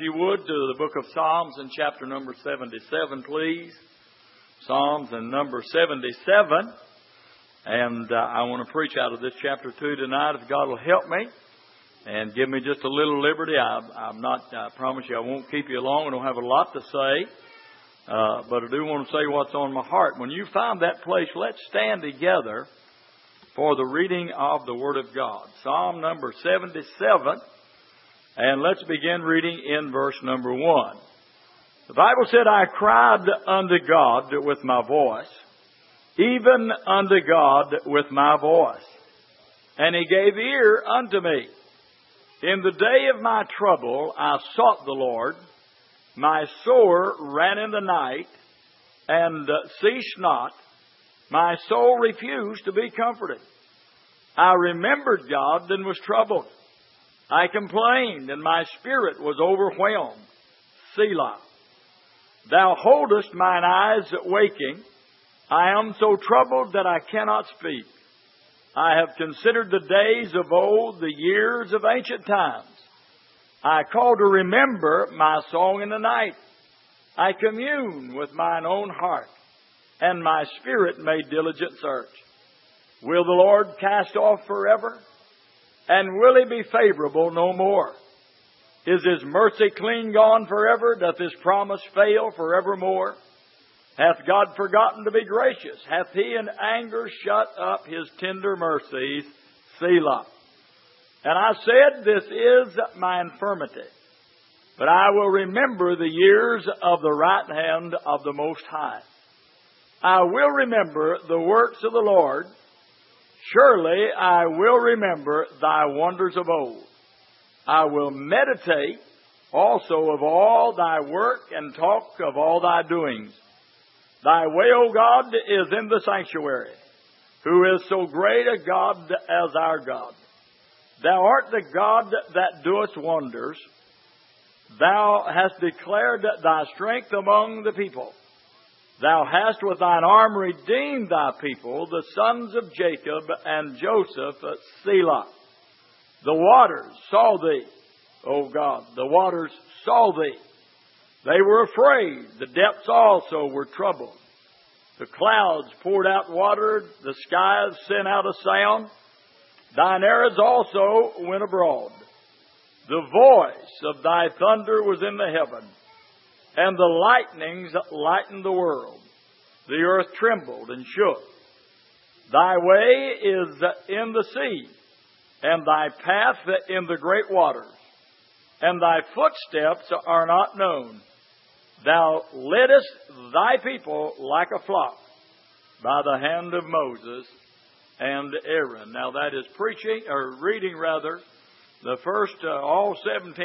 you would, to the book of Psalms in chapter number 77, please. Psalms and number 77. And I want to preach out of this chapter 2 tonight, if God will help me and give me just a little liberty. I promise you I won't keep you long. I don't have a lot to say. But I do want to say what's on my heart. When you find that place, let's stand together for the reading of the Word of God. Psalm number 77. And let's begin reading in verse number 1. The Bible said, I cried unto God with my voice, even unto God with my voice. And He gave ear unto me. In the day of my trouble I sought the Lord. My sore ran in the night, and ceased not. My soul refused to be comforted. I remembered God and was troubled. I complained, and my spirit was overwhelmed. Selah. Thou holdest mine eyes waking. I am so troubled that I cannot speak. I have considered the days of old, the years of ancient times. I call to remember my song in the night. I commune with mine own heart, and my spirit made diligent search. Will the Lord cast off forever? And will He be favorable no more? Is His mercy clean gone forever? Doth His promise fail forevermore? Hath God forgotten to be gracious? Hath He in anger shut up His tender mercies? Selah. And I said, this is my infirmity, but I will remember the years of the right hand of the Most High. I will remember the works of the Lord. Surely I will remember Thy wonders of old. I will meditate also of all Thy work and talk of all Thy doings. Thy way, O God, is in the sanctuary. Who is so great a God as our God? Thou art the God that doest wonders. Thou hast declared Thy strength among the people. Thou hast with Thine arm redeemed Thy people, the sons of Jacob and Joseph, Selah. The waters saw Thee, O God. The waters saw Thee. They were afraid. The depths also were troubled. The clouds poured out water. The skies sent out a sound. Thine arrows also went abroad. The voice of Thy thunder was in the heaven, and the lightnings lightened the world. The earth trembled and shook. Thy way is in the sea, and Thy path in the great waters, and Thy footsteps are not known. Thou leddest Thy people like a flock by the hand of Moses and Aaron. Now that is reading the first all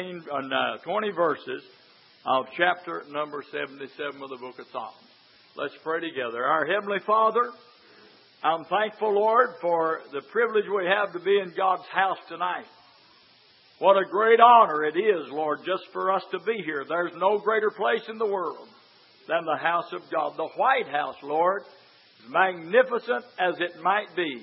20 verses of chapter number 77 of the book of Psalms. Let's pray together. Our Heavenly Father, I'm thankful, Lord, for the privilege we have to be in God's house tonight. What a great honor it is, Lord, just for us to be here. There's no greater place in the world than the house of God. The White House, Lord, as magnificent as it might be,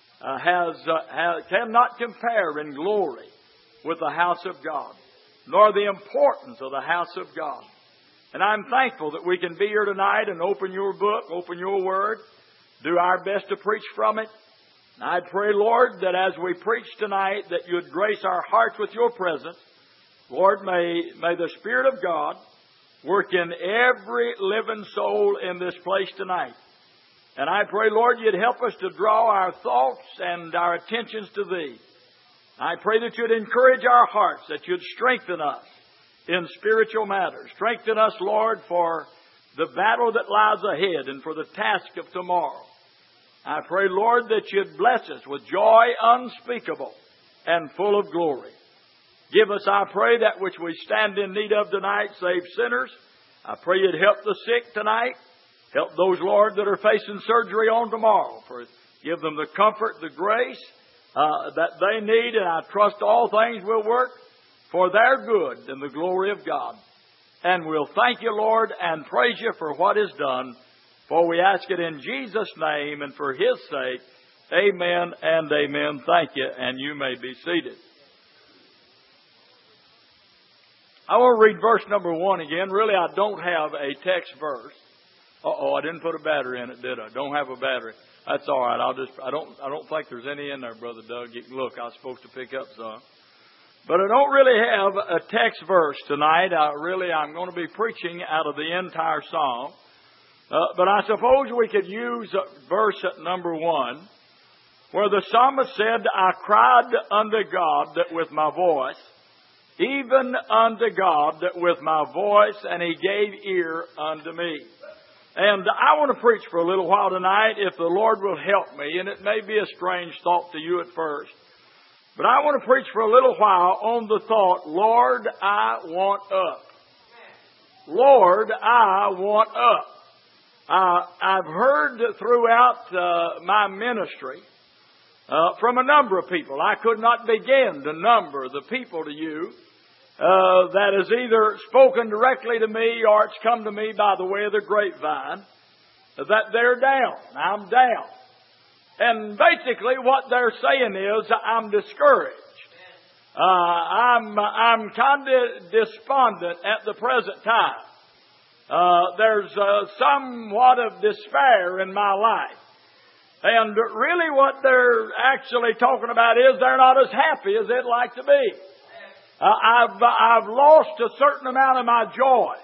cannot compare in glory with the house of God, nor the importance of the house of God. And I'm thankful that we can be here tonight and open Your book, open Your word, do our best to preach from it. And I pray, Lord, that as we preach tonight, that You'd grace our hearts with Your presence. Lord, may the Spirit of God work in every living soul in this place tonight. And I pray, Lord, You'd help us to draw our thoughts and our attentions to Thee. I pray that You'd encourage our hearts, that You'd strengthen us in spiritual matters. Strengthen us, Lord, for the battle that lies ahead and for the task of tomorrow. I pray, Lord, that You'd bless us with joy unspeakable and full of glory. Give us, I pray, that which we stand in need of tonight, save sinners. I pray You'd help the sick tonight. Help those, Lord, that are facing surgery on tomorrow. Give them the comfort, the grace that they need. And I trust all things will work for their good and the glory of God. And we'll thank You, Lord, and praise You for what is done. For we ask it in Jesus' name and for His sake. Amen and amen. Thank you, and you may be seated. I want to read verse number 1 again. Really, I don't have a text verse. I didn't put a battery in it, did I? Don't have a battery. That's all right. I don't think there's any in there, Brother Doug. You can look. I was supposed to pick up some. But I don't really have a text verse tonight. I'm going to be preaching out of the entire psalm. But I suppose we could use verse number 1, where the psalmist said, I cried unto God that with my voice, even unto God that with my voice, and He gave ear unto me. And I want to preach for a little while tonight, if the Lord will help me, and it may be a strange thought to you at first. But I want to preach for a little while on the thought, Lord, I want up. Lord, I want up. I've heard throughout my ministry from a number of people. I could not begin to number the people to you that has either spoken directly to me or it's come to me by the way of the grapevine that they're down. I'm down. And basically what they're saying is I'm discouraged. I'm kind of despondent at the present time. There's somewhat of despair in my life. And really what they're actually talking about is they're not as happy as they'd like to be. I've lost a certain amount of my joy.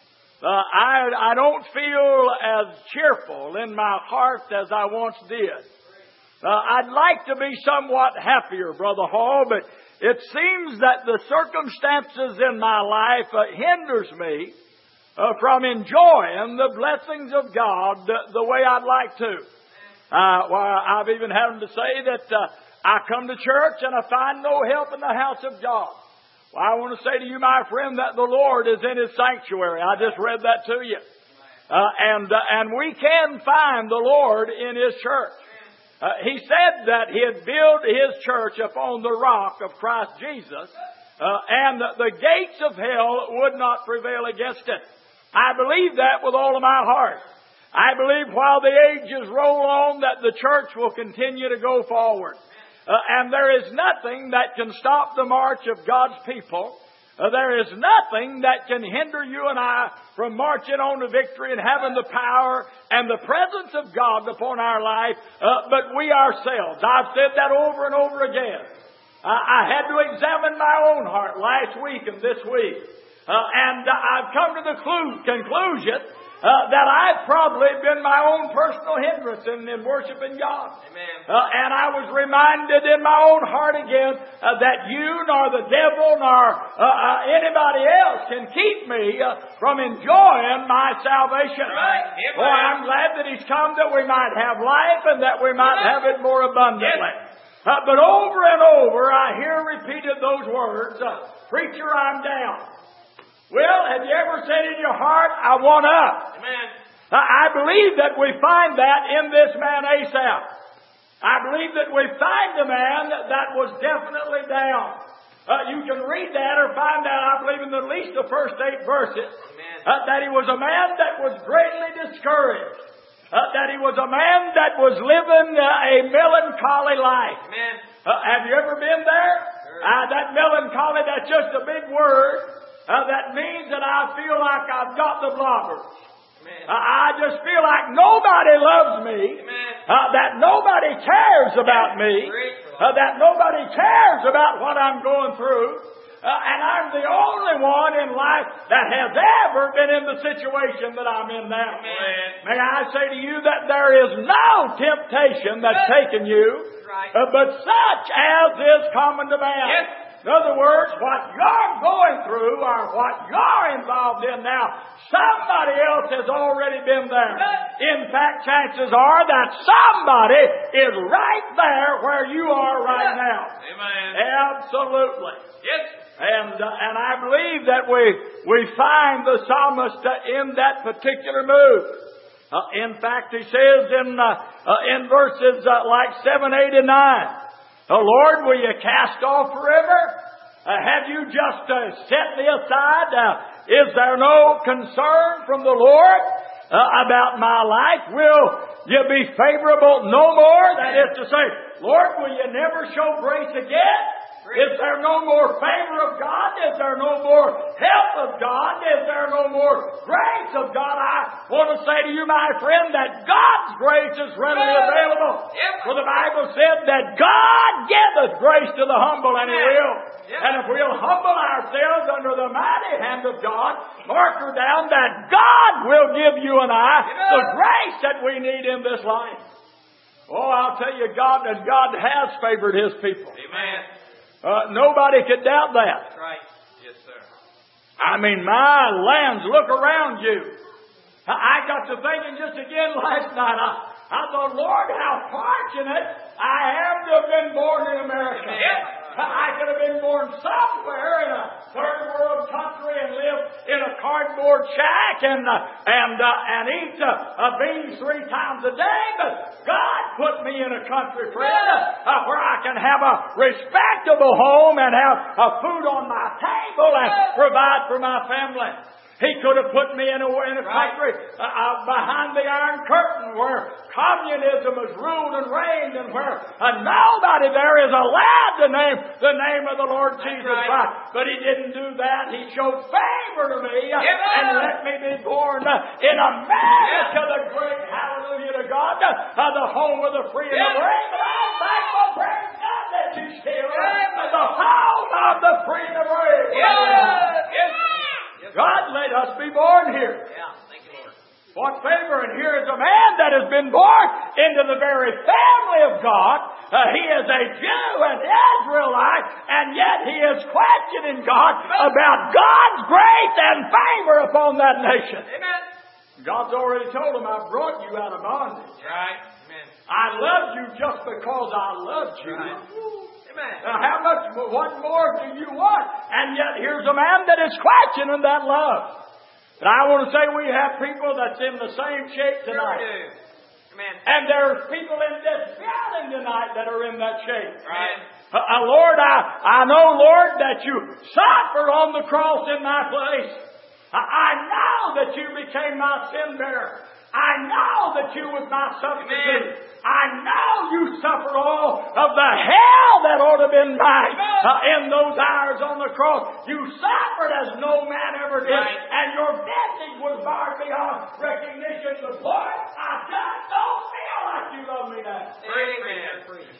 I don't feel as cheerful in my heart as I once did. I'd like to be somewhat happier, Brother Hall, but it seems that the circumstances in my life hinders me from enjoying the blessings of God the way I'd like to. I've even had them to say that I come to church and I find no help in the house of God. Well, I want to say to you, my friend, that the Lord is in His sanctuary. I just read that to you. And we can find the Lord in His church. He said that He'd build His church upon the rock of Christ Jesus, and the gates of hell would not prevail against it. I believe that with all of my heart. I believe while the ages roll on that the church will continue to go forward. And there is nothing that can stop the march of God's people. There is nothing that can hinder you and I from marching on to victory and having the power and the presence of God upon our life, but we ourselves. I've said that over and over again. I had to examine my own heart last week and this week. And I've come to the conclusion that I've probably been my own personal hindrance in worshiping God. Amen. And I was reminded in my own heart again that you nor the devil nor anybody else can keep me from enjoying my salvation. Right. Boy, I'm glad that He's come that we might have life and that we might have it more abundantly. Yes. But over and over I hear repeated those words, preacher, I'm down. Well, have you ever said in your heart, I want up? Amen. I believe that we find that in this man Asaph. I believe that we find a man that was definitely down. You can read that or find that, I believe, in at least the first 8 verses. That he was a man that was greatly discouraged. That he was a man that was living a melancholy life. Amen. Have you ever been there? Sure. That melancholy, that's just a big word. That means that I feel like I've got the blobbers. I just feel like nobody loves me. That nobody cares about me. That nobody cares about what I'm going through. And I'm the only one in life that has ever been in the situation that I'm in now. May I say to you that there is no temptation that's taken you, but such as is common to man. In other words, what you're going through or what you're involved in now, somebody else has already been there. In fact, chances are that somebody is right there where you are right now. Amen. Absolutely. Yes. And I believe that we find the psalmist in that particular mood. In fact, he says in verses like 7, 8, and 9, Lord, will you cast off forever? Have you just set me aside? Is there no concern from the Lord about my life? Will you be favorable no more? That is to say, Lord, will you never show grace again? Is there no more favor of God? Is there no more help of God? Is there no more grace of God? I want to say to you, my friend, that God's grace is readily available. For the Bible said that God giveth grace to the humble, and He will. And if we'll humble ourselves under the mighty hand of God, mark her down that God will give you and I the grace that we need in this life. Oh, I'll tell you, God has favored His people. Amen. Nobody could doubt that. That's right. Yes, sir. I mean, my lands, look around you. I got to thinking just again last night. I thought, Lord, how fortunate I am to have been born in America. I could have been born somewhere in a third world country and live in a cardboard shack and eat beans 3 times a day. But God put me in a country, friend, where I can have a respectable home and have food on my table and provide for my family. He could have put me in a country behind the Iron Curtain where communism is ruled and reigned and where nobody there is allowed to name the name of the Lord Jesus Christ. But He didn't do that. He showed favor to me and let me be born in America, the great, hallelujah to God, the home of the free and the brave. And I'm thankful, praise God, that you still the home of the free and the brave. God let us be born here. Thank you, Lord. What favor! And here is a man that has been born into the very family of God. He is a Jew, an Israelite, and yet he is questioning God about God's grace and favor upon that nation. Amen. God's already told him, I brought you out of bondage. Right. Amen. I loved you just because I loved you. Right. Amen. Now, what more do you want? And yet, here's a man that is questioning that love. And I want to say we have people that's in the same shape tonight. Sure do. Amen. And there's people in this building tonight that are in that shape. Right. Lord, I know, Lord, that you suffered on the cross in my place. I know that you became my sin bearer. I know that you was my substitute. Amen. I know you suffered all of the hell that ought to have been mine in those hours on the cross. You suffered as no man ever did. Right. And your visage was barred beyond recognition. But Lord, I just don't feel like you love me now. Amen.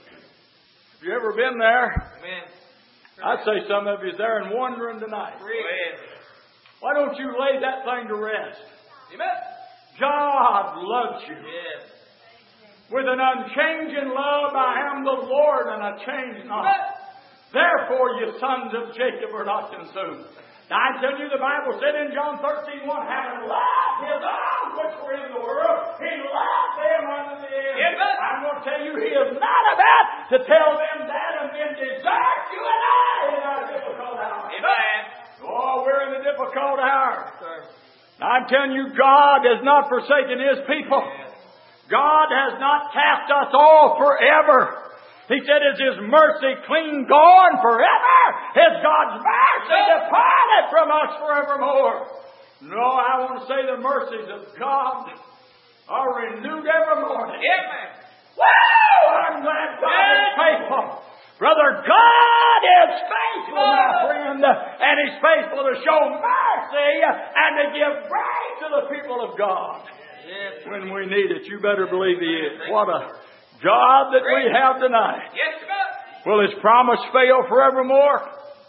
Have you ever been there? Amen. I'd say some of you there and wondering tonight. Amen. Why don't you lay that thing to rest? Amen. God loves you. Yes. With an unchanging love, I am the Lord, and I change not. Therefore, you sons of Jacob are not consumed. Now, I tell you, the Bible said in John 13:1, having loved His own which were in the world, He loved them unto the end. Yes. I'm going to tell you, He is not about to tell them that and then desert you and I in our difficult hour. Amen. Oh, we're in a difficult hour. Sir. I'm telling you, God has not forsaken His people. God has not cast us all forever. He said, is His mercy clean gone forever? Is God's mercy departed from us forevermore? No, I want to say the mercies of God are renewed every morning. Amen. Woo! I'm glad God is faithful. Brother, God is faithful, my friend, and He's faithful to show mercy and to give grace to the people of God. Yes. When we need it, you better believe He is. What a God that we have tonight. Yes, sir. Will His promise fail forevermore?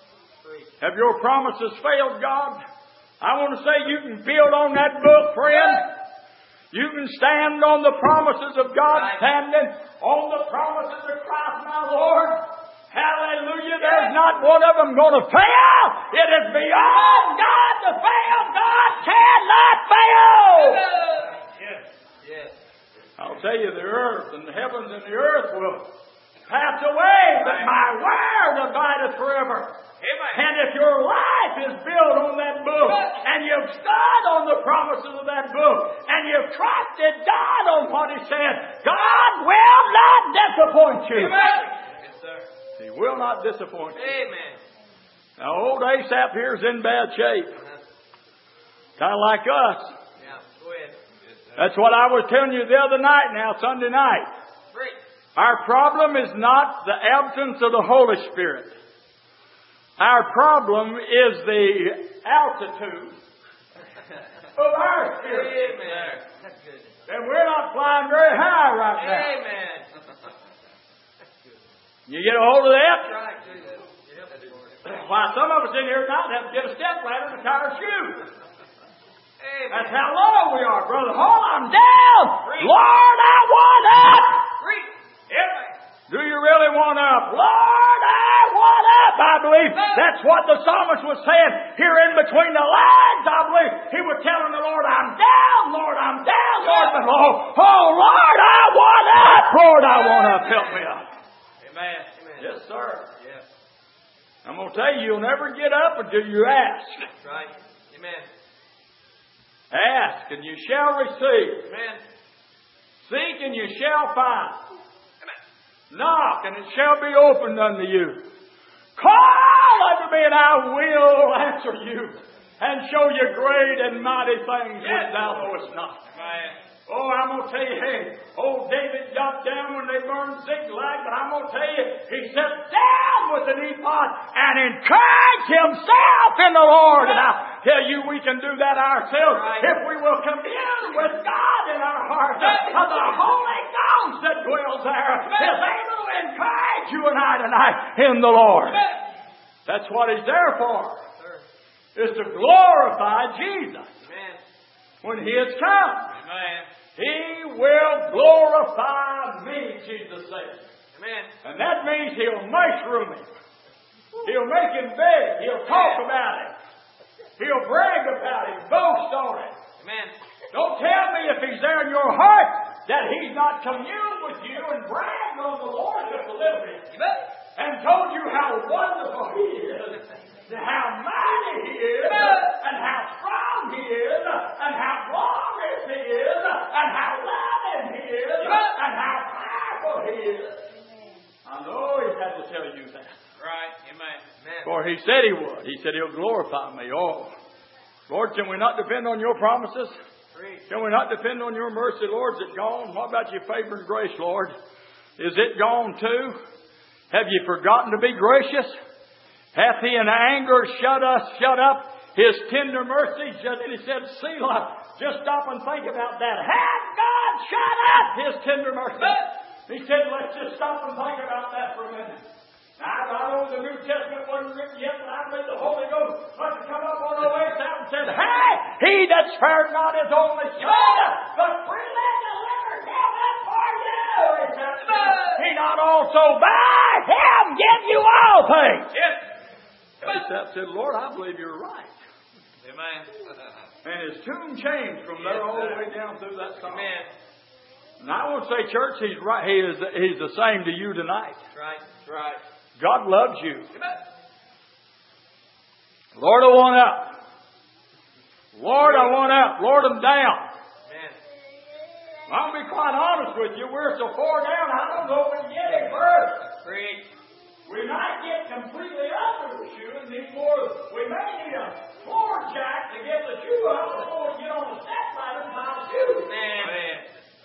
Have your promises failed, God? I want to say you can build on that book, friend. You can stand on the promises of God, standing on the promises of Christ, my Lord. Hallelujah. There's not one of them going to fail. It is beyond God to fail. God cannot fail. Yes. Yes. I'll tell you, the earth and the heavens and the earth will pass away, but my word abideth forever. Amen. And if your life is built on that book, and you've stood on the promises of that book, and you've trusted God on what He said, God will not disappoint you. Amen. Yes, sir. He will not disappoint you. Amen. Now, old Asaph here is in bad shape. Kind of like us. Yeah. Go ahead. Yes, sir. That's what I was telling you the other night now, Sunday night. Great. Our problem is not the absence of the Holy Spirit. Our problem is the altitude of our spirit. Amen. That's good. And we're not flying very high right now. Amen. You get a hold of that? That's right, Jesus. Yep. Why, some of us in here tonight have to get a step ladder to tie our shoes. Amen. That's how low we are, Brother Hall. I'm down. Lord, I want up. Preach. Yep. Do you really want up? Lord, I want up. I believe that's what the psalmist was saying here in between the lines. I believe he was telling the Lord, I'm down. Lord, I'm down. Lord, but oh, Lord, I want up. Lord, I want up. Help me up. Amen. Amen. Yes, sir. Yes. I'm going to tell you, you'll never get up until you ask. That's right. Amen. Ask and you shall receive. Amen. Seek and you shall find. Amen. Knock and it shall be opened unto you. Call unto me and I will answer you and show you great and mighty things which thou knowest not. Amen. Oh, I'm going to tell you, hey, old David got down when they burned Ziklag, but I'm going to tell you, he sat down with an ephod and encouraged himself in the Lord. And I tell you, we can do that ourselves if we will commune with God in our hearts. And the Holy Ghost that dwells there is able to encourage you and I tonight in the Lord. That's what He's there for, is to glorify Jesus when He has come. Amen. He will glorify me, Jesus said. Amen. And that means He'll mushroom him. He'll make him big. He'll talk about it. He'll brag about it, boast on it. Amen. Don't tell me if He's there in your heart that He's not communed with you and bragged on the Lord just a little bit. And told you how wonderful He is, and how mighty He is, and how strong He is, and how glorious He is, and how loving He is, and how powerful He is. I know He had to tell you that. Right. Amen. For He said He would. He said He'll glorify me. Oh, Lord, can we not depend on Your promises? Can we not depend on Your mercy, Lord? Is it gone? What about Your favor and grace, Lord? Is it gone too? Have you forgotten to be gracious? Hath He in anger shut up His tender mercies? And He said, Selah. Just stop and think about that. Hath God shut up His tender mercies? He said, let's just stop and think about that for a minute. Now, I know the New Testament wasn't written yet, but I believe the Holy Ghost must have come up on the way out and said, hey, He that spared not His only Son, but freely delivered Him up for you. He not also by Him give you all things. Yes. Asaph said, Lord, I believe You're right. Amen. And his tune changed from there all the way down through that song. Amen. And I want to say, church, He's right. He's the same to you tonight. Right. Right. God loves you. Amen. Lord, I want up. Lord, I want up. Lord, I'm down. Amen. I'll be quite honest with you. We're so far down, I don't know if we can get any further. Preach. We might get completely under the shoe and need more. We may need a floor jack to get the shoe up before we get on the step ladder and buy the shoe. Amen.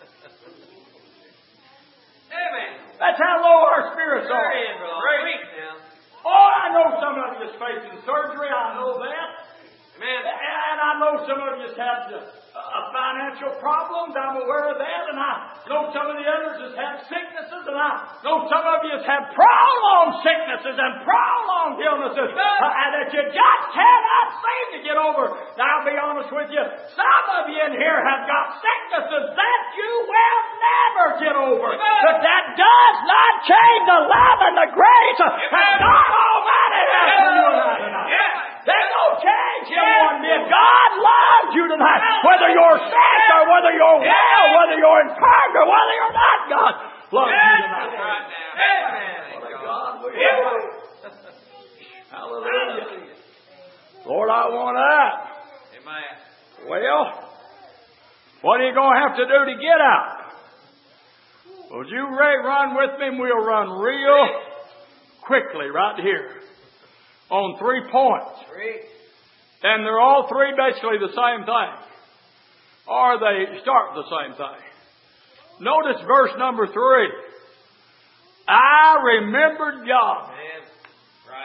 Amen. That's how low our spirits are. There it is, brother. Preach now. Oh, I know some of you is facing surgery. I know that. Amen. And I know some of you have financial problems. I'm aware of that. And I know some of the others has had sicknesses. And I know some of you have prolonged sicknesses and prolonged illnesses and that you just cannot seem to get over. Now, I'll be honest with you. Some of you in here have got sicknesses that you will never get over. But that does not change the love and the grace that God Almighty has for you and I tonight. There's no change in one bit. God loves you tonight. Whether you're sick or whether you're well, whether you're in pain or whether you're not, God loves you tonight. Right now. Amen. God, we love you. Hallelujah. Lord, I want out. Amen. Well, what are you going to have to do to get out? Well, you run with me and we'll run real quickly right here on 3 points. And they're all three basically the same thing. Or they start the same thing. Notice verse number 3. I remembered God. Right.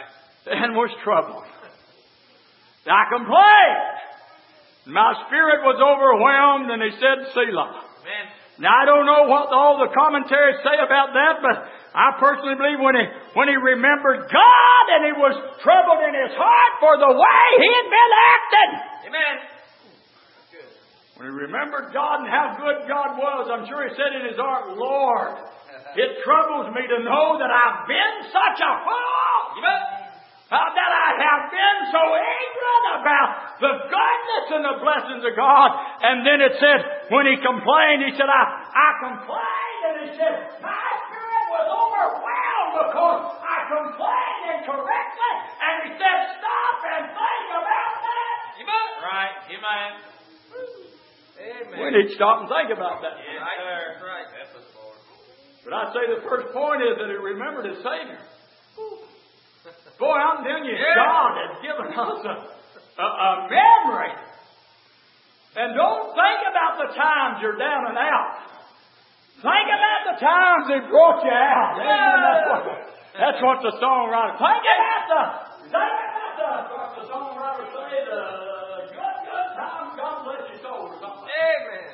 and was troubled. I complained. My spirit was overwhelmed, and he said, Selah. Amen. Now, I don't know what all the commentaries say about that, but I personally believe when he remembered God and he was troubled in his heart for the way he had been acting. Amen. When he remembered God and how good God was, I'm sure he said in his heart, Lord, it troubles me to know that I've been such a fool. That I have been so ignorant about the goodness and the blessings of God. And then it said, when he complained, he said, I complained. And he said, my spirit was overwhelmed because I complained incorrectly. And he said, stop and think about that. Right. Amen. Amen. We need to stop and think about that. Yeah, right. Right. That's the Lord. But I say the first point is that he remembered his Savior. Boy, I'm telling you, God has given us a memory. And don't think about the times you're down and out. Think about the times He brought you out. That's what the songwriter. Think about what the songwriter say. The good times God bless your soul or something. Amen.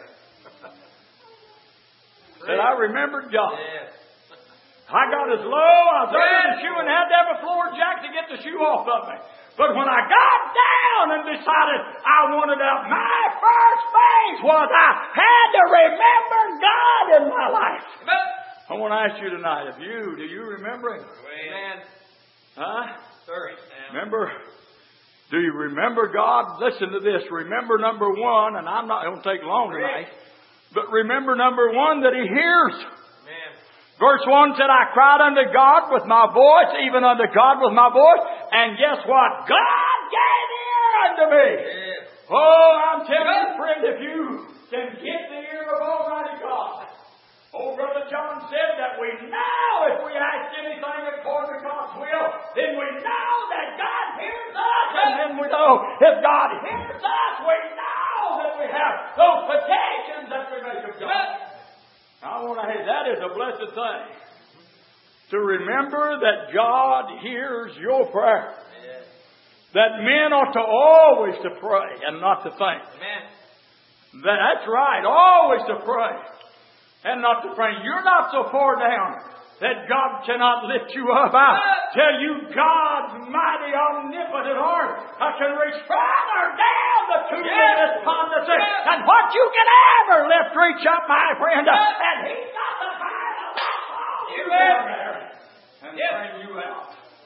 Said I remembered God. Yes. I got as low, I was under the shoe and had to have a floor jack to get the shoe off of me. But when I got down and decided I wanted out, my first thing was I had to remember God in my life. I want to ask you tonight, do you remember Him? Amen. Huh? Sorry. Remember? Do you remember God? Listen to this. Remember number one, and it won't take long tonight, but remember number one that He hears. Verse 1 said, I cried unto God with my voice, even unto God with my voice. And guess what? God gave ear unto me. Yes. Oh, I'm telling you, friend, if you can get the ear of Almighty God. Old Brother John said that we know if we ask anything according to God's will, then we know that God hears us. And then we know if God hears us, we know that we have those petitions that we make of God. I want to say that is a blessed thing. To remember that God hears your prayer. Yes. That men ought to always to pray and not to think. Amen. That's right, always to pray and not to think. You're not so far down that God cannot lift you up. I tell you, God's mighty omnipotent arm can reach farther down the tube in this pond and what you can ever lift, reach up, my friend. And He's got the power to lift all you down there and bring you out.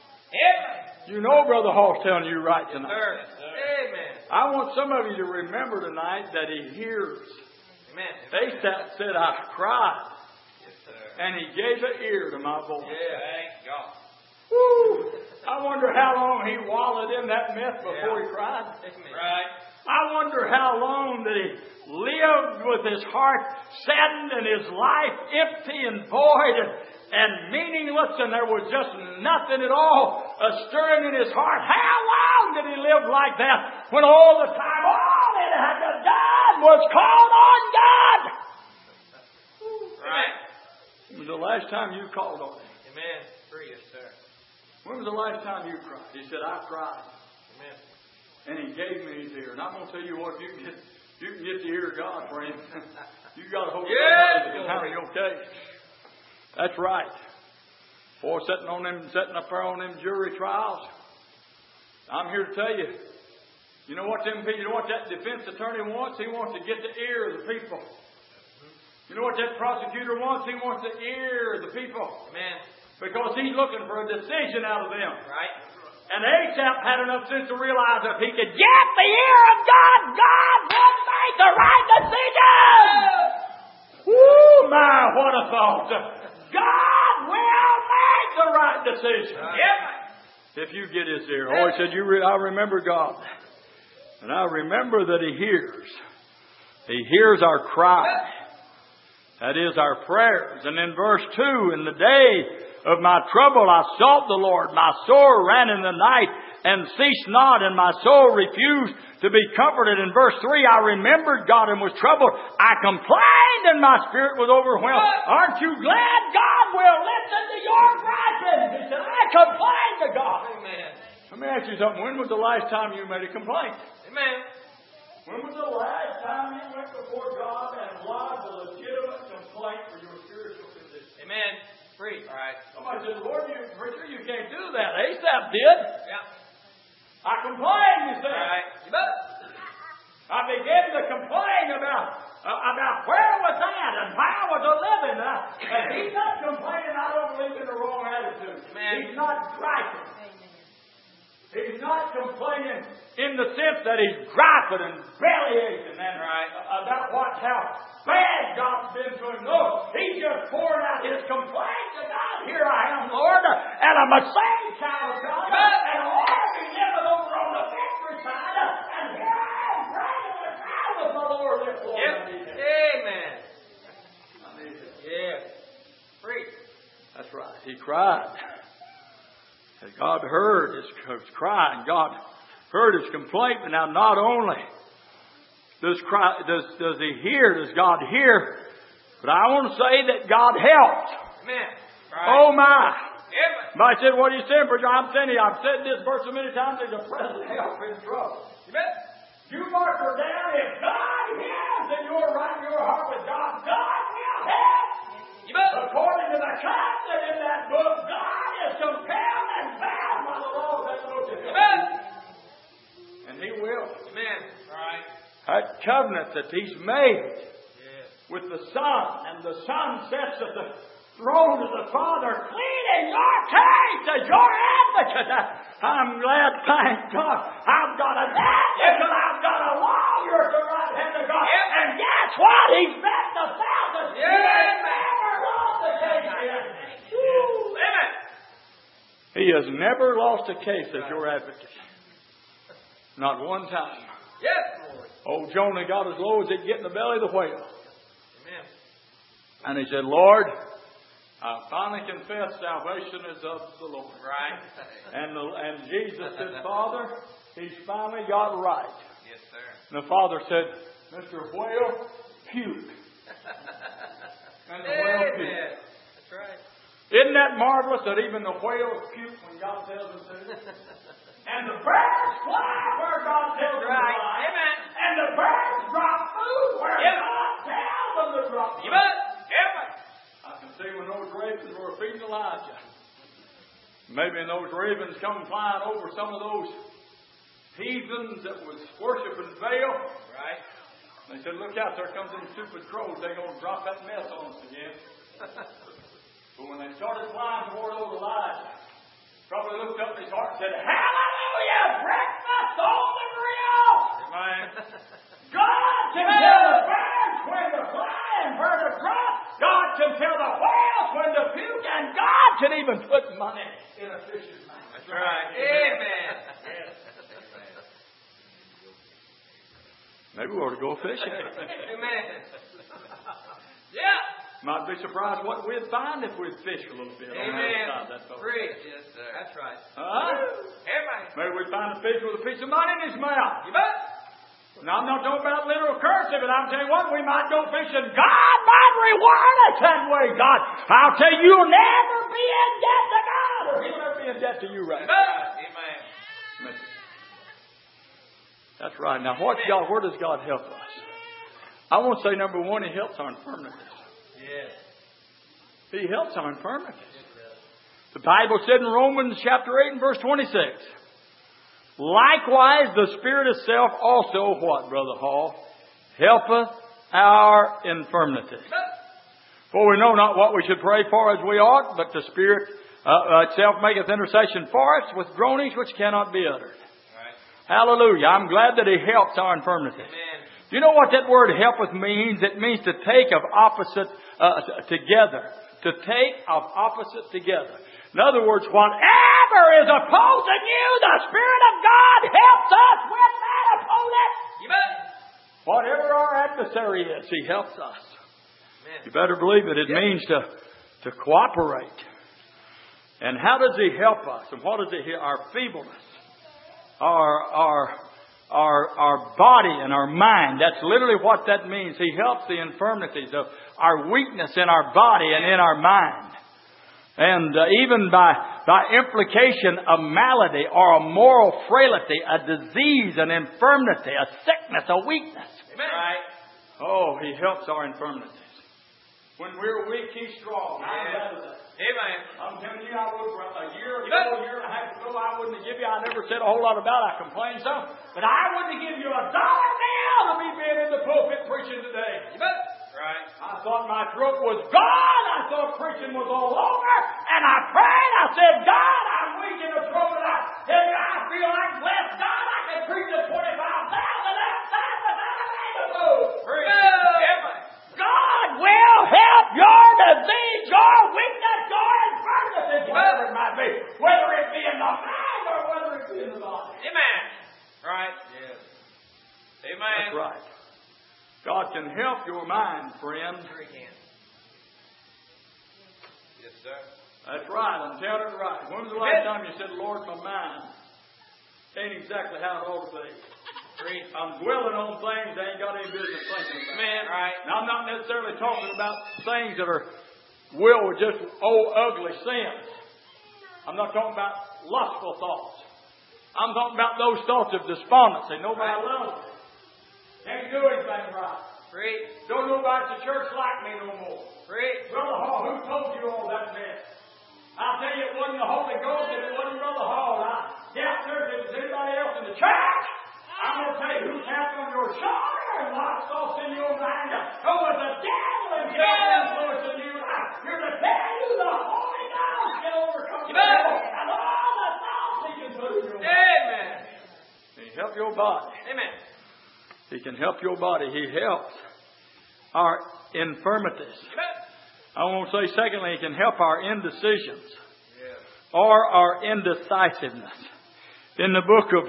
You know Brother Hall's telling you right tonight. Amen. I want some of you to remember tonight that He hears. Amen. Asaph said, I cried. And He gave an ear to my voice. Yeah, thank God. Woo! I wonder how long he wallowed in that mess before he cried. Right. I wonder how long that he lived with his heart saddened and his life empty and void and meaningless, and there was just nothing at all stirring in his heart. How long did he live like that when all the time all it had done was called on God? Right. When was the last time you called on Him? Amen. Free us, sir. When was the last time you cried? He said, I cried. Amen. And He gave me His ear. And I'm going to tell you what, you can get the ear of God, friend. You got to hold it down in your case. That's right. Boy, sitting up there on them jury trials. I'm here to tell you, you know what that defense attorney wants? He wants to get the ear of the people. You know what that prosecutor wants? He wants the ear of the people. Amen. Because he's looking for a decision out of them. Right. And Asaph had enough sense to realize if he could get the ear of God, God would make the right decision. Woo, my, what a thought. God will make the right decision. Yep. If you get His ear. Oh, he said, I remember God. And I remember that He hears. He hears our cry. That is our prayers. And in verse 2, in the day of my trouble I sought the Lord. My soul ran in the night and ceased not, and my soul refused to be comforted. In verse 3, I remembered God and was troubled. I complained and my spirit was overwhelmed. Aren't you glad God will listen to your griping? He said, I complained to God. Amen. Let me ask you something. When was the last time you made a complaint? Amen. When was the last time you went before God and lodged a legitimate complaint for your spiritual condition? Amen. Free. All right. Somebody said, Lord, preacher, you can't do that. Asaph did. Yeah. I complained, you say. All right. You bet. I began to complain about where was that and how was I living. And he's not complaining, I don't believe, in the wrong attitude. Amen. He's not griping. He's not complaining in the sense that he's griping and bellyaching and about how bad God's been to him. No, he's just pouring out his complaint to God. Here I am, Lord, and I'm a saved child of God, and I ought to be living over on the victory side, and here I am praying the crown of the Lord. Lord. Yep. Amen. Yeah. Free. That's right. He cried. And God heard his cry, and God heard his complaint. But now, not only does he hear, does God hear, but I want to say that God helped. Amen. Right. Oh my! Amen. I said, "What are you saying, preacher?" I'm saying, I've said this verse so many times. There's a present help in trouble. Amen. You mark her down. If God hears, then you're right in your heart with God. God will help. According to the content in that book, God is compelled and bound by the law of that book. Amen. And He will. Amen. All right. That covenant that He's made with the Son, and the Son sits at the throne of the Father, pleading your case as your advocate. I'm glad, thank God, I've got an advocate. I've got a lawyer at the right hand of God. Yep. And guess what? He's met the thousands. Yep. He's never lost a case. Amen. He has never lost a case as your advocate. Not one time. Yes, Lord. Old Jonah got as low as he'd get in the belly of the whale. Amen. And he said, Lord, I finally confess salvation is of the Lord. Right. And Jesus said, Father, he's finally got right. Yes, sir. And the Father said, Mr. Whale, puke. And the whale puked. That's right. Isn't that marvelous that even the whales puke when God tells them to? And the birds fly where God tells them to fly. Amen. And the birds drop food where God tells them to drop food. Amen. Amen. I can see when those ravens were feeding Elijah. Maybe those ravens come flying over some of those heathens that was worshiping Baal. Right. They said, look out, there comes them stupid crows. They're going to drop that mess on us again. But when they started flying toward old Elijah, probably looked up in his heart and said, hallelujah, breakfast on the grill. Amen. God can tell the birds when to fly and where to drop. God can tell the whales when to puke. And God can even put money in a fish's mouth. That's right. Amen. Yes. Maybe we ought to go fishing. Amen. Yeah. Might be surprised what we'd find if we'd fish a little bit. Amen. On that side. Free. Yes, sir. That's right. Amen. Maybe we'd find a fish with a piece of money in his mouth. You bet. Now, I'm not talking about literal currency, but I'm telling you what, we might go fishing. God might reward us that way. God, I'll tell you, you'll never be in debt to God, or He'll never be in debt to you, right? Amen. That's right. Now, where does God help us? I want to say, number one, He helps our infirmities. Yes. He helps our infirmities. The Bible said in Romans chapter 8 and verse 26, likewise the Spirit itself also, what, Brother Hall? Helpeth our infirmities. For we know not what we should pray for as we ought, but the Spirit itself maketh intercession for us with groanings which cannot be uttered. Right. Hallelujah. I'm glad that He helps our infirmities. Amen. You know what that word helpeth means? It means to take of opposite together. To take of opposite together. In other words, whatever is opposing you, the Spirit of God helps us with that opponent. You bet. Whatever our adversary is, He helps us. Amen. You better believe it. It means to cooperate. And how does He help us? And what is it here? Our feebleness. Our body and our mind. That's literally what that means. He helps the infirmities of our weakness in our body and in our mind. And even by by implication a malady or a moral frailty, a disease, an infirmity, a sickness, a weakness. Amen. Right. Oh, He helps our infirmities. When we're weak, He's strong. Amen. I'm telling you, I would a year and a half ago, I wouldn't have given you. I never said a whole lot about it. I complained some. But I wouldn't have given you $1 bill to be being in the pulpit preaching today. Right. I thought my throat was gone. I thought preaching was all over. And I prayed. I said, God, I'm weak in the throat. And I tell you, I feel like, bless God, I can preach at 25,000 outside without a microphone. God will help your disease, your weakness, your infirmity, whatever it might be. Whether it be in the mind or whether it be in the body. Amen. Right. Yes. Amen. That's right. God can help your mind, friend. Sure He can. Yes, sir. That's right. I'm telling it right. When was the last time you said, Lord, my mind ain't exactly how it ought to be? I'm dwelling on things they ain't got any business thinking about. Amen. Right. Now, I'm not necessarily talking about things that are just old, ugly sins. I'm not talking about lustful thoughts. I'm talking about those thoughts of despondency. Nobody loves me. Can't do anything right. Don't nobody at the church like me no more. Brother Hall, who told you all that mess? I'll tell you, it wasn't the Holy Ghost and it wasn't Brother Hall. I doubt if it was anybody else in the church. I'm going to tell you who tapped on your shoulder and locked thoughts in your mind. It was the devil and influencing you. You're to tell you the Holy Ghost can overcome the devil and all the thoughts he can put in your mind. Amen. He help your body. Amen. He can help your body. He helps our infirmities. Amen. I want to say, secondly, He can help our indecisions or our indecisiveness. In the book of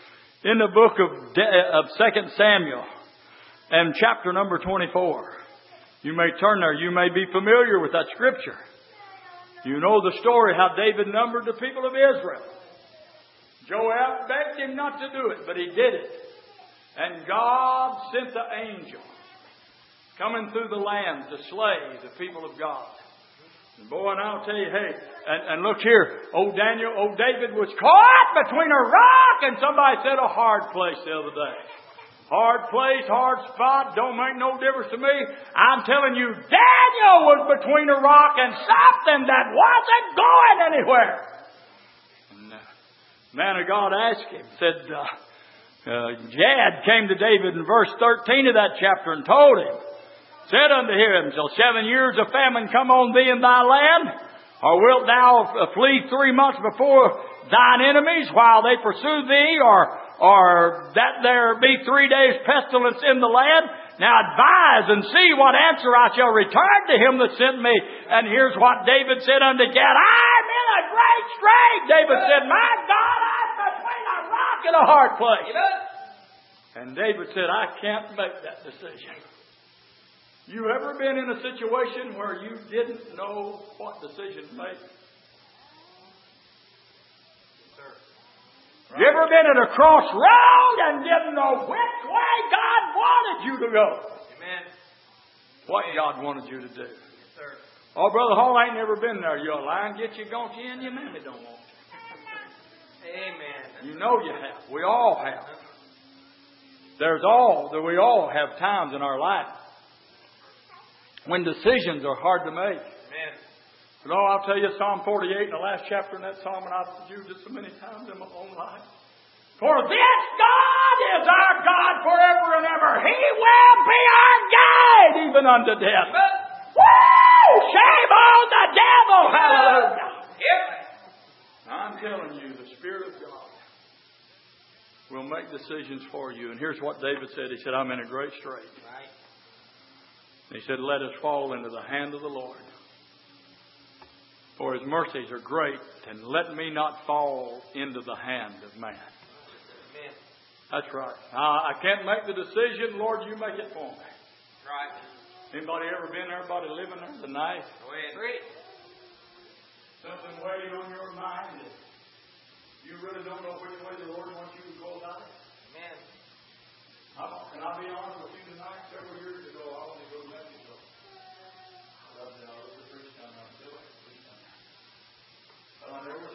2 Samuel and chapter number 24, you may turn there. You may be familiar with that scripture. You know the story how David numbered the people of Israel. Joab begged him not to do it, but he did it. And God sent the angel coming through the land to slay the people of God. And boy, and I'll tell you, hey, and look here, old David was caught between a rock and somebody said a hard place the other day. Hard place, hard spot, don't make no difference to me. I'm telling you, Daniel was between a rock and something that wasn't going anywhere. And the man of God asked him, said, Gad came to David in verse 13 of that chapter and told him, said unto him, shall 7 years of famine come on thee in thy land? Or wilt thou flee 3 months before thine enemies while they pursue thee? Or that there be 3 days pestilence in the land? Now advise and see what answer I shall return to him that sent me. And here's what David said unto Gad, I'm in a great strait. David said, my God, I'm between a rock and a hard place. And David said, I can't make that decision. You ever been in a situation where you didn't know what decision to make? You ever been at a crossroad and didn't know which way God wanted you to go? Amen. What God wanted you to do? Yes, sir. Oh, Brother Hall, I ain't never been there. You're lying. Get you gone in. Your mammy don't want you. Amen. You know you have. We all have. We all have times in our life when decisions are hard to make. Amen. But I'll tell you Psalm 48 in the last chapter in that psalm, and I've used it so many times in my own life. For this God is our God forever and ever. He will be our guide even unto death. Woo! Shame on the devil! Hallelujah! Yep. I'm telling you, the Spirit of God will make decisions for you. And here's what David said. He said, I'm in a great strait. Right. He said, let us fall into the hand of the Lord. For His mercies are great, and let me not fall into the hand of man. Amen. That's right. I can't make the decision. Lord, you make it for me. Right. Anybody ever been there? Everybody living there tonight? Go ahead. Something weighing on your mind that you really don't know which way the Lord wants you to go about it? Amen. Can I be honest with you tonight? Several years ago, I wanted to go to Mexico. I was a Christian. But I never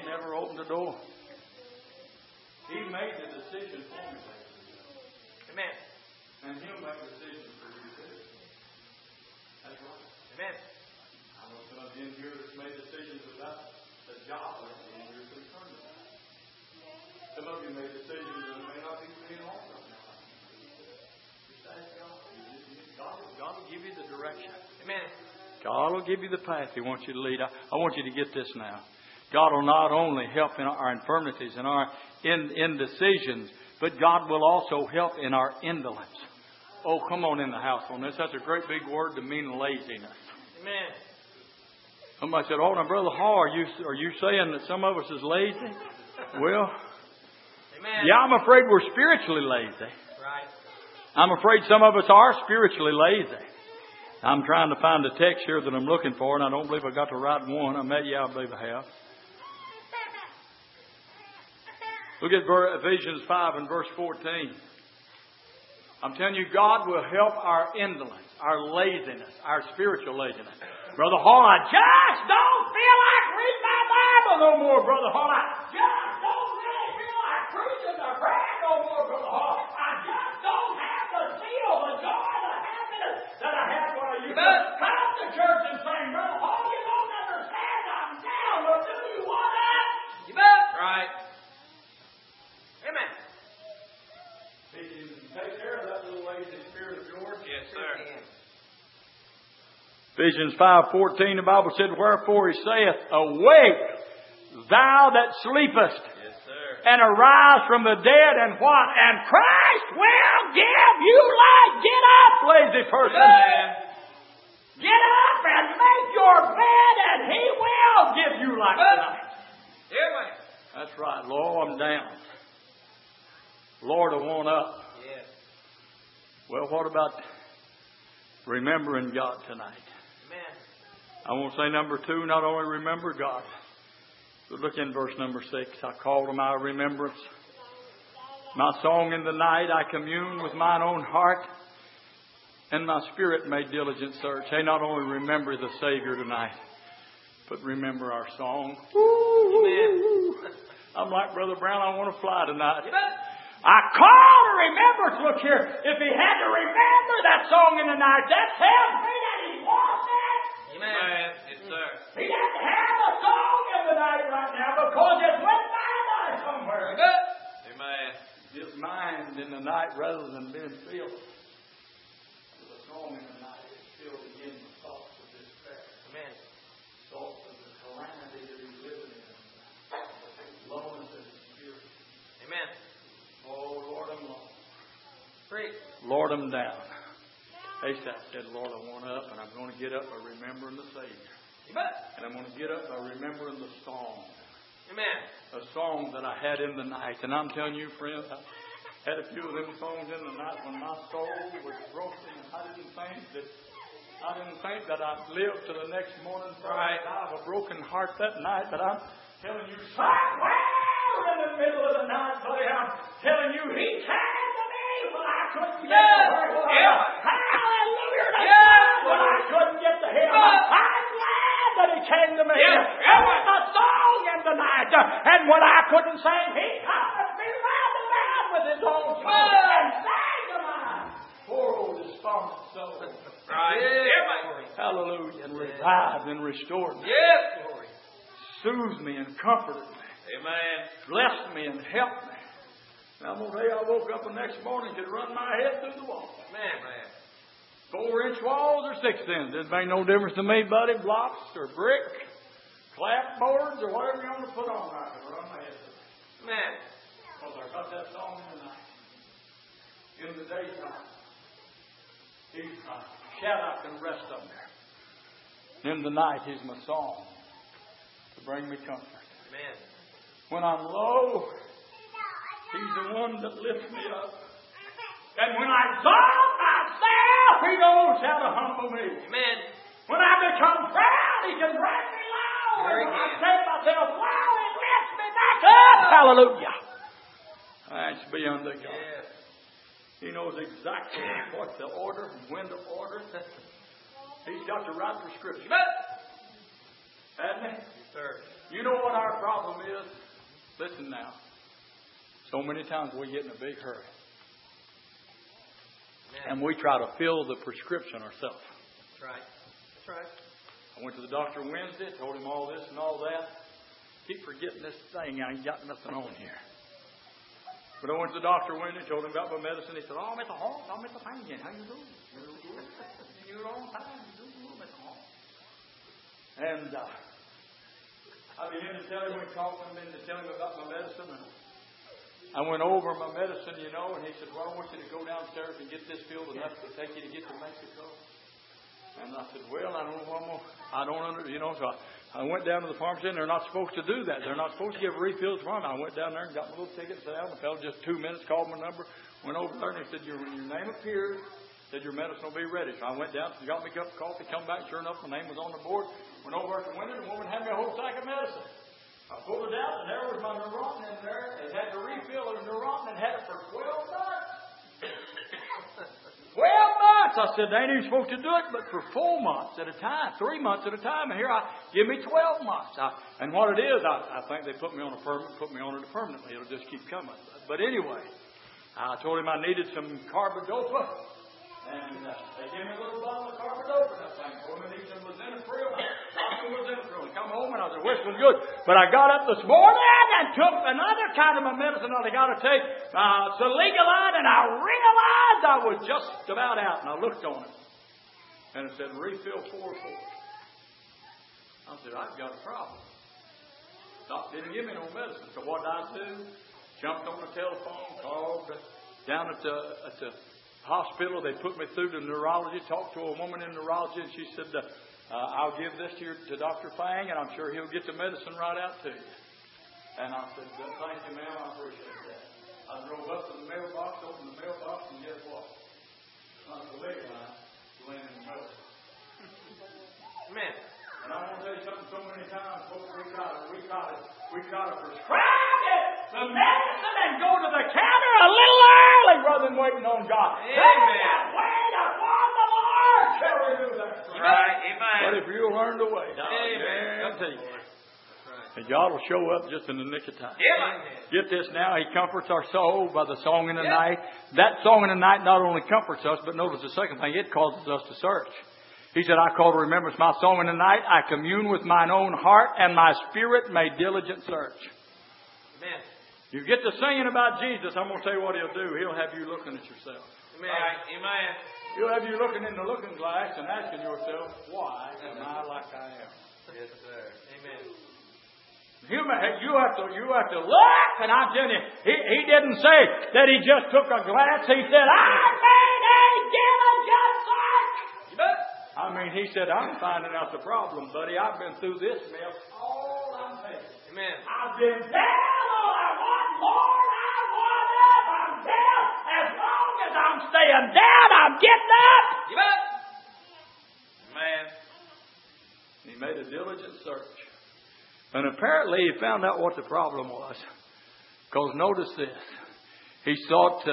never opened the door. He made the decision for me. Amen. And He'll make decisions for you too. That's right. Amen. I know some of you in here that's made decisions about the job that you're concerned about. Some of you made decisions that may not be paying off right now. Just ask God. God will give you the direction. Amen. God will give you the path He wants you to lead. I want you to get this now. God will not only help in our infirmities and our indecisions, but God will also help in our indolence. Oh, come on in the house on this. That's a great big word to mean laziness. Amen. Somebody said, "Oh, now, Brother Hall, are you saying that some of us is lazy?" Well, Amen. yeah, I'm afraid we're spiritually lazy. Right. I'm afraid some of us are spiritually lazy. I'm trying to find a text here that I'm looking for, and I don't believe I got the right one. I believe I have. Look at Ephesians 5 and verse 14. I'm telling you, God will help our indolence, our laziness, our spiritual laziness. Brother Hall, I just don't feel like reading my Bible no more, Brother Hall. I just don't really feel like preaching or praying no more, Brother Hall. I just don't have the zeal, the joy, the happiness that I had when I used to come to church and sing. Brother Hall, you don't understand. I'm down, but do you want that? You bet. Right. Amen. Did you take care of that little lazy spirit of yours? Yes, sir. Ephesians 5:14, the Bible said, "Wherefore He saith, Awake, thou that sleepest, Yes, sir. and arise from the dead, and what? And Christ will give you light." Get up, lazy person. Amen. Get up and make your bed, and He will give you light tonight. Amen. That's right. Lord, I'm down. Lord, I want up. Yes. Well, what about remembering God tonight? Amen. I won't say number 2, not only remember God, but look in verse number 6. I call to my remembrance my song in the night. I commune with mine own heart, and my spirit made diligent search. Hey, not only remember the Savior tonight, but remember our song. Amen. I'm like Brother Brown, I want to fly tonight. Amen. I call to remembrance. Look here. If he had to remember that song in the night, that tells me that he wants it. Amen. Yes, sir. He doesn't have a song in the night right now because it went by somewhere. Amen. Amen. His mind in the night, rather than being filled with a song in the night, is filled again with thoughts of despair. Amen. Thoughts of the calamity that he's living in. Loneliness in his spirit. Amen. Oh, Lord, I'm lost. Preach. Lord, I'm down. Asaph said, Lord, I want up, and I'm going to get up by remembering the Savior. Amen. And I'm going to get up by remembering the song. Amen. A song that I had in the night. And I'm telling you, friends, I had a few of them songs in the night when my soul was broken, and I didn't think that I'd live to the next morning. Right. I have a broken heart that night, but I'm telling you, somewhere in the middle of the night, buddy, I'm telling you, He came to me when I couldn't get to where it was. Yeah. Hallelujah to Yeah. God when I couldn't get to Him. I'm glad that He came to me. Yeah. And with a song in the night, and when I couldn't sing, He comforted me round and round with His own song and sang to my poor old despondent soul. Right. Amen. Hallelujah. And revived and restored me. Yes. Glory. Soothed me and comforted me. Amen. Blessed me and helped me. Now, I'm going to tell you, I woke up the next morning and could run my head through the wall. Amen. 4-inch walls or 6-inch. It made no difference to me, buddy. Blocks or brick, clapboards or whatever you want to put on, I could run my head through it. Amen. Because I got that song in the night. In the daytime. He's my shadow can rest on there. In the night, He's my song to bring me comfort. Amen. When I'm low, He's the one that lifts me up. And when I exalt myself, He knows how to humble me. Amen. When I become proud, He can bring me low. And when I take myself low, He lifts me back up. Hallelujah. Thanks be unto God. Yes. He knows exactly what to order and when to order. He's got the right prescription. Amen. Hasn't He? Yes, sir. You know what our problem is? Listen now. So many times we get in a big hurry. And we try to fill the prescription ourselves. That's right. That's right. I went to the doctor Wednesday, told him all this and all that. Keep forgetting this thing. I ain't got nothing on here. But I went to the doctor Wednesday, told him about my medicine. He said, "Oh, I'm at the home. I'm at the pain again. How you doing? You're a long time. You're doing at the home." And I began to tell him, we talked to him, to tell him about my medicine. And I went over my medicine, you know, and he said, "Well, I want you to go downstairs and get this filled enough to take you to get to Mexico." And I said, "Well, I don't know what more. I don't under, you know." So I went down to the pharmacy, and they're not supposed to do that. They're not supposed to give refills from it. I went down there and got my little ticket, sat down. The fellow just 2 minutes called my number, went over there, and he said, "Your name appears." Said, "Your medicine will be ready." So I went down, got me a cup of coffee, come back. Sure enough, my name was on the board. Went over at the window, and the woman had me a whole sack of medicine. I pulled it out, and there was my Neurontin in there. It had to refill the Neurontin and had it for 12 months. 12 months! I said, "They ain't even supposed to do it, but for 4 months at a time, 3 months at a time." And here give me 12 months. And what it is, I think they put me on it permanently. It'll just keep coming. But anyway, I told him I needed some carbidopa. And they gave me a little bottle of carbidopa. That thing for me. Needed some lisinopril. Come home and I was which was good. But I got up this morning and took another kind of my medicine that I got to take, Saligaline, and I realized I was just about out. And I looked on it, and it said refill 4 4. I said, "I've got a problem." Doc didn't give me no medicine. So what did I do? Jumped on the telephone, called down at the hospital. They put me through the neurology, talked to a woman in neurology, and she said, "I'll give this to Dr. Fang, and I'm sure he'll get the medicine right out to you." And I said, "Thank you, ma'am. I appreciate that." I drove up to the mailbox, opened the mailbox, and guess what? Not the leg line, laying in the middle. Amen. And I want to tell you something so many times, folks, we got to prescribe it, the medicine, and go to the counter a little early rather than waiting on God. Amen. Wait upon the Lord. Shall we do that? Right. Amen. But if you learn to wait, Amen. I'll tell you. And God will show up just in the nick of time. Amen. Get this now. He comforts our soul by the song in the night. That song in the night not only comforts us, but notice the second thing, it causes us to search. He said, "I call to remembrance my song in the night. I commune with mine own heart, and my spirit made diligent search." Amen. You get to singing about Jesus, I'm going to tell you what He'll do. He'll have you looking at yourself. Amen. Amen. He'll have you looking in the looking glass and asking yourself, "Why am I like I am?" Yes, sir. Amen. You have to look, and I'm telling you, he didn't say that he just took a glance. He said, "I made a diligent search." You bet. I mean, he said, "I'm finding out the problem, buddy. I've been through this mess all I'm taking. Amen. I've been down. I want more. I want up. I'm down. As long as I'm staying down, I'm getting up." You bet. Amen. He made a diligent search. And apparently he found out what the problem was. Because notice this. He sought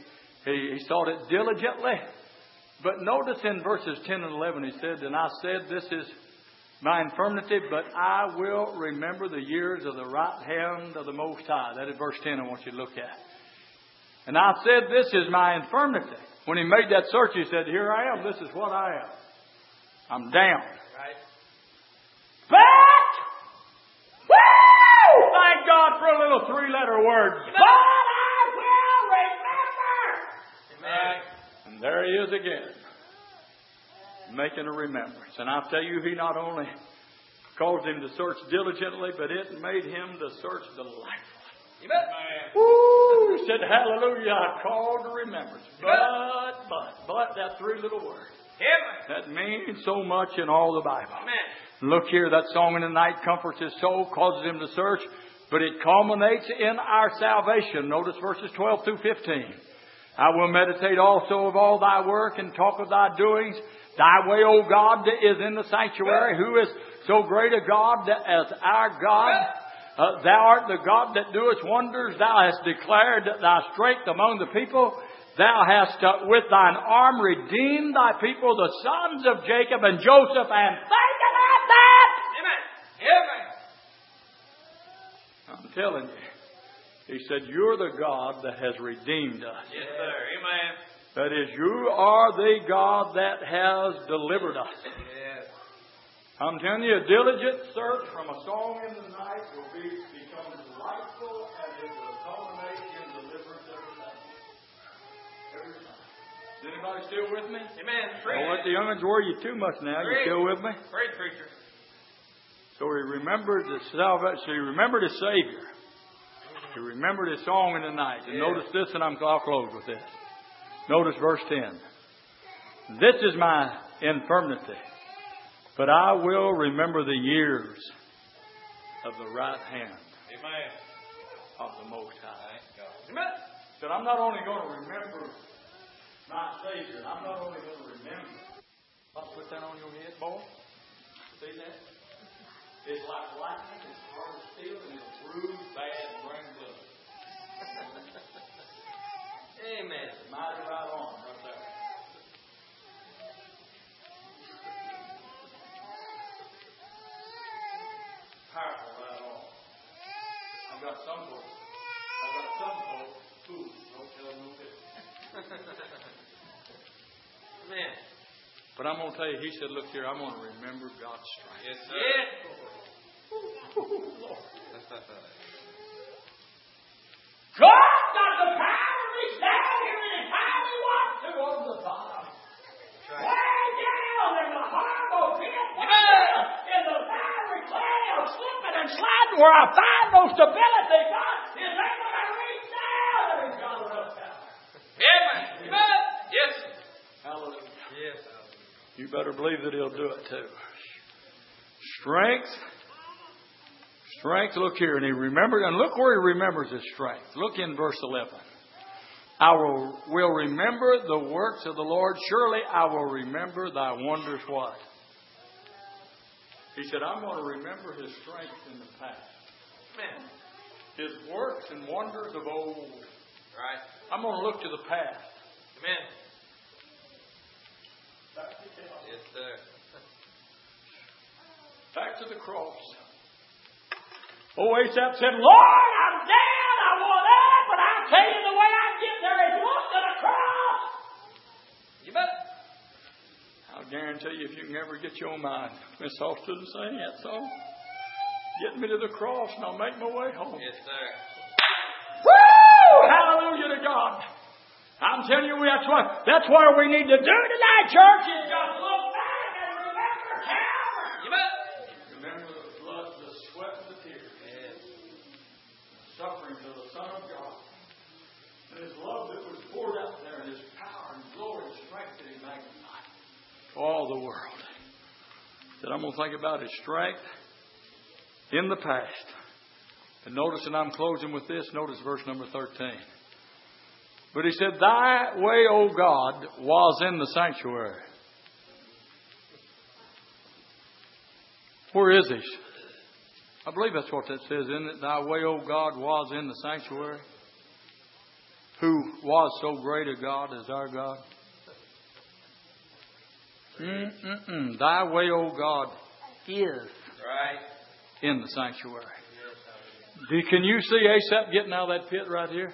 it diligently. But notice in verses 10 and 11 he said, "And I said, this is my infirmity, but I will remember the years of the right hand of the Most High." That is verse 10 I want you to look at. "And I said, this is my infirmity." When he made that search, he said, "Here I am. This is what I am. I'm down." Right. But, woo! Thank God for a little 3-letter word. But I will remember. Amen. And there he is again, making a remembrance. And I tell you, he not only caused him to search diligently, but it made him to search delightfully. Amen. Woo! He said, "Hallelujah, I called to remembrance." But, that 3 little words. Amen. That means so much in all the Bible. Amen. Look here, that song in the night comforts his soul, causes him to search, but it culminates in our salvation. Notice verses 12 through 15. "I will meditate also of all thy work and talk of thy doings. Thy way, O God, is in the sanctuary. Who is so great a God as our God? Thou art the God that doest wonders. Thou hast declared thy strength among the people. Thou hast with thine arm redeemed thy people, the sons of Jacob and Joseph." And think about that! Amen. Amen. I'm telling you. He said, you're the God that has redeemed us. Yes, sir. Amen. That is, you are the God that has delivered us. Yes. I'm telling you, a diligent search from a song in the night will become delightful, and it will culminate in deliverance every time. Every time. Is anybody still with me? Amen. Don't let the young'uns worry you too much now. You still with me? Great preacher. So he remembered the salvation. He remembered his Savior. He remembered his song in the night. And notice this, and I'll close with this. Notice verse 10. This is my infirmity, but I will remember the years of the right hand Amen. of the Most High. Amen. That I'm not only going to remember my Savior, I'm not only going to remember. I'll put that on your head, boy. See that? It's like lightning, it's hard as steel, and it'll bruise bad and bring blood. Amen. Mighty right on, right there. Powerful right on. I've got some folks who don't tell no different. Amen. But I'm going to tell you, he said, look here, I'm going to remember God's strength. Yes, sir. Yes. Lord. God got the power to reach down here anytime He wants to on the bottom. right. Way down in the horrible pit. In the fiery clay of slipping and sliding where I find no stability. God is able to reach down and He's got enough power. Amen. Amen. Yes. Hallelujah. Yes. You better believe that He'll do it too. Strength. Strength, look here, and he remembered, and look where he remembers his strength. Look in verse 11. I will remember the works of the Lord. Surely I will remember thy wonders what? He said, I'm going to remember his strength in the past. Amen. His works and wonders of old. Right. I'm going to look to the past. Amen. Yes, sir. Back to the cross. Oh, Asaph said, Lord, I'm down, I want up, but I'll tell you the way I get there is look to the cross. You bet. I'll guarantee you, if you can ever get your mind, Miss Austin sang that song, get me to the cross and I'll make my way home. Yes, sir. Woo! Hallelujah to God. I'm telling you, that's what we need to do tonight, church, is just look back and remember Calvary. You bet. Remember the blood, the sweat, and the tears. Yes. Sufferings of the Son of God. And His love that was poured out there, and His power and glory and strength that He magnified to all the world. That I'm going to think about His strength in the past. And notice, and I'm closing with this, notice verse number 13. But he said, thy way, O God, was in the sanctuary. Where is he? I believe that's what that says, isn't it? Thy way, O God, was in the sanctuary. Who was so great a God as our God? Thy way, O God, is Right. in the sanctuary. Can you see Asaph getting out of that pit right here?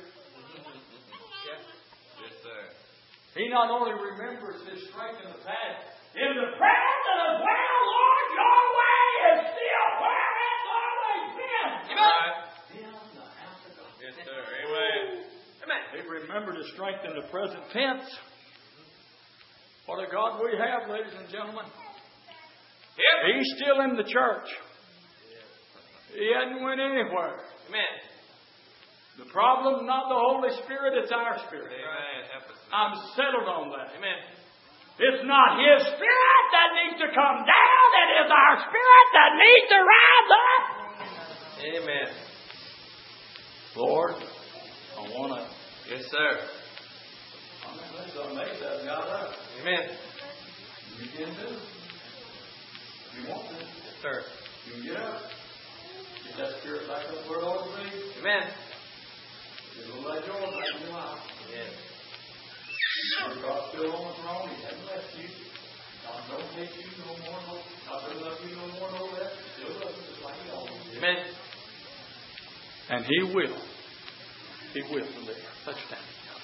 He not only remembers his strength in the past, in the present as well, Lord, your way is still where it's always been. Amen. In the house of God. Yes, sir. Amen. Amen. He remembered his strength in the present tense. What a God we have, ladies and gentlemen. Yep. He's still in the church. He hadn't went anywhere. Amen. The problem's not the Holy Spirit, it's our spirit. Amen. I'm settled on that. Amen. It's not His Spirit that needs to come down. It is our spirit that needs to rise up. Amen. Lord, I want to. Yes, sir. I'm going to make that God up. Amen. You can do it. You want to. Yes, sir. You can get up. Get that spirit back up where it ought to be. Amen. It'll let yours back in your life. Yes. God's still on the throne. He hasn't left you. God don't hate you no more. God doesn't love you no more. No less. He still loves you just like He always did. Amen. And He will. He will deliver. Let's stand.